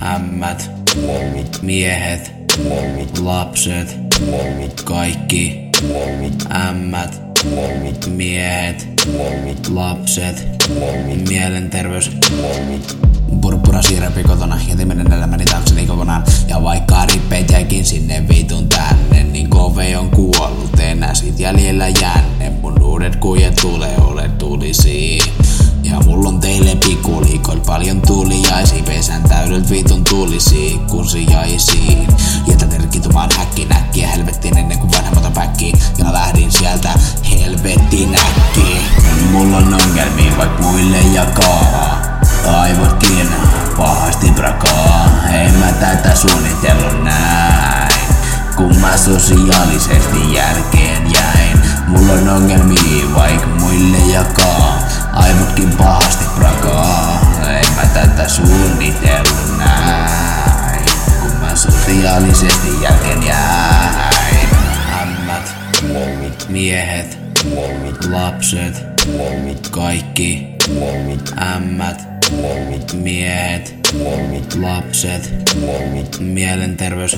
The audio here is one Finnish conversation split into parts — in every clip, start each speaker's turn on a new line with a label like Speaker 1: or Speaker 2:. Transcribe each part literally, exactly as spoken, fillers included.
Speaker 1: ämmät, miehet, lapset, kaikki, ämmät, miehet, lapset, mielenterveys. Purppura siirrepi kotona, jätin menen elämäni taakseni kokonaan. Ja vaikka rippeet jäikin sinne vitun tänne, niin kove on kuollut, enää sit jäljellä jänne. Mun uudet kujet tulee ole tulisiin. Ja mulla on teille pikkuliikoil paljon tuliaisi. Pesän täydeltä vitun tulisiin, kun sijaisiin. Jätä terkitumaan häkkiin äkkiä helvettiin ennen kuin vanhemmat on päkkiin. Ja lähdin sieltä helvettiin äkkiin. Mulla on ongelmia vaik muille jakaa. Aivotkin pahasti brakaa. En mä tätä suunnitellut näin, kun mä sosiaalisesti jälkeen jäin. Mulla on ongelmia vaik muille jakaa. Aivotkin pahasti brakaa. En mä tätä suunnitellut näin, kun mä sosiaalisesti jälkeen jäin. Ämmät, miehet, lapset, kaikki, ämmät, miehet, lapset, mielenterveys.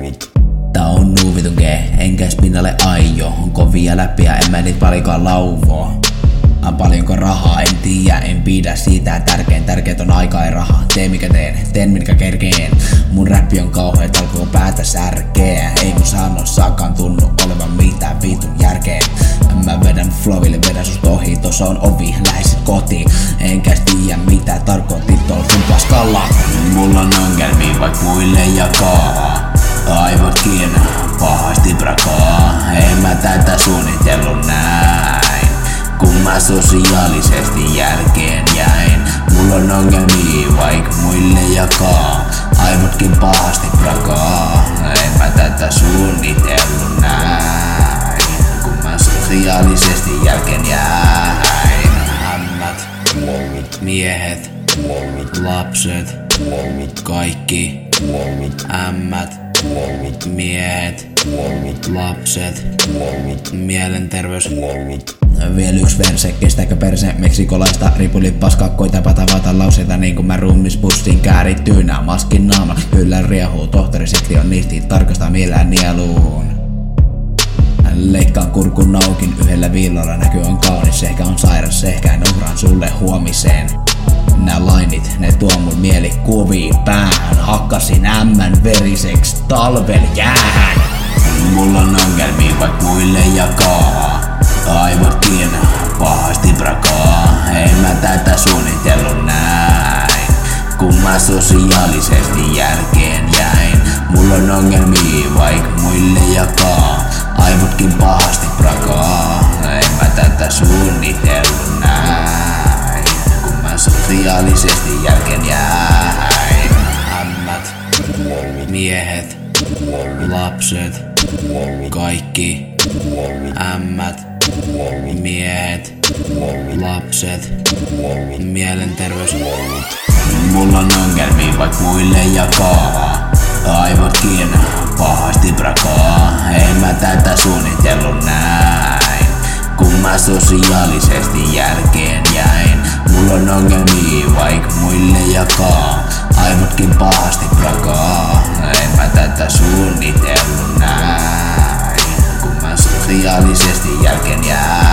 Speaker 1: Tää on nuu vitun G, enkä spinnalle aio. On kovia läpiä, en mä niit paljonkaan lauvoo. On paljonko rahaa, en tiedä, en pidä siitä. Tärkein, tärkeet on aika ja raha. Tee mikä teen, teen minkä kerkeen. Mun räppi on kauheet, alkoo päätä särkeä. Ei mun sanossakaan tunnu olevan mitään vitun järkeen. Mä vedän flowille, vedän sust ohi. Tossa on ovi, lähesit kotiin. Enkä tiedä mitä tarkoitit tol sun paskalla. Mulla on ongelmia vaik muille jakaa. Aivotkin pahasti brakaa. En mä tätä suunnitellut näin, kun mä sosiaalisesti jälkeen jäin. Mulla on ongelmia vaik muille jakaa. Aivotkin pahasti brakaa. En mä tätä suunnitellut näin, kun mä sosiaalisesti jälkeen jäin. Ämmät, miehet, lapset, kaikki, ämmät, miehet, lapset, mielenterveys. Vielä yks verse, kestääkö perse meksikolaista ripulipaskakkoita patavata lauseita niin kuin mä rummispussin käärittyynä maskin naama. Kyllä riehuu, tohtori sekti on niisti tarkastaa mielään nieluun. Leikkaan kurkun naukin yhdellä viilolla, näky on kaunis, ehkä on sairas, ehkä en uhraan sulle huomiseen. Nää lainit, ne tuo mun mielikuviin päähän. Hakkasin ämmän veriseks talvel jäähän. Mulla on ongelmia vaik muille jakaa. Aivotkin pahasti brakaa. En mä tätä suunnitellut näin, kun mä sosiaalisesti jälkeen jäin. Mulla on ongelmia vaik muille jakaa. Aivotkin pahasti brakaa. En mä tätä suunnitellut näin, kun mä sosiaalisesti jälkeen jäin. Ämmät, miehet, lapset, kaikki, ämmät, miehet, lapset, mielenterveys. Mulla on ongelmia vaik muille jakaa. Aivotkin pahasti brakaa. En mä tätä suunnitellut näin, kun mä sosiaalisesti jälkeen jäin. Mulla on ongelmia vaik muille jakaa. Aivotkin pahasti brakaa. En mä tätä suunnitellut näin, kun mä sosiaalisesti jälkeen jäin.